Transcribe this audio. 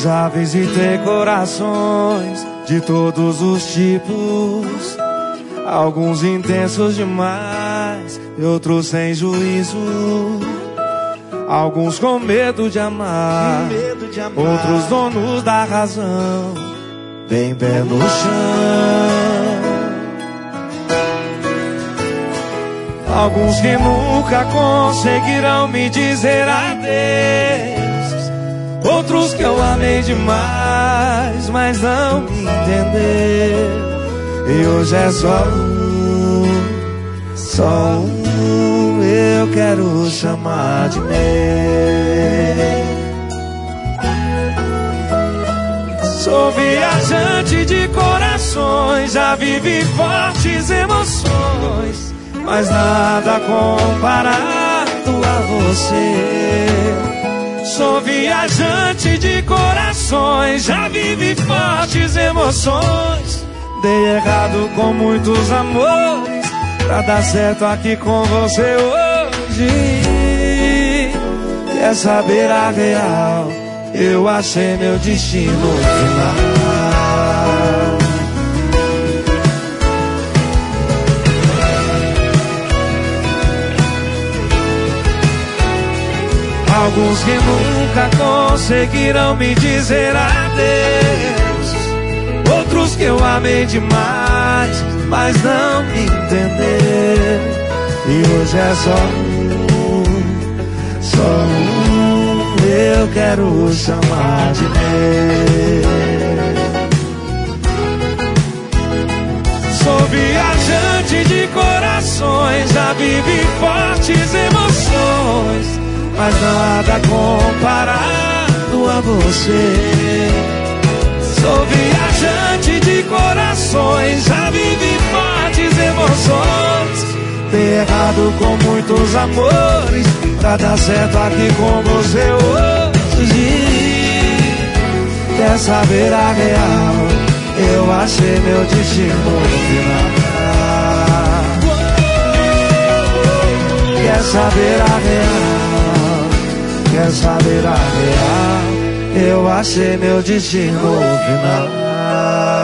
já visitei corações de todos os tipos, alguns intensos demais e outros sem juízo, alguns com medo de amar, outros donos da razão, bem pé no chão. Alguns que nunca conseguirão me dizer adeus, outros que eu amei demais, mas não me entenderam. E hoje é só um eu quero chamar de meu. Sou viajante de corações, já vivi fortes emoções, mas nada comparado a você. Sou viajante de corações, já vivi fortes emoções, dei errado com muitos amores pra dar certo aqui com você hoje. Quer saber a real? Eu achei meu destino final. Alguns que nunca conseguirão me dizer adeus, outros que eu amei demais, mas não me entenderam. E hoje é só um eu quero chamar de meu. Sou viajante de corações, já vivi fortes emoções, mas nada comparado a você. Sou viajante de corações, já vivi fortes emoções, dei errado com muitos amores pra dar certo aqui com você hoje. Quer saber a real? Eu achei meu destino final. Quer saber a real? Quer saber a real? Eu achei meu destino final.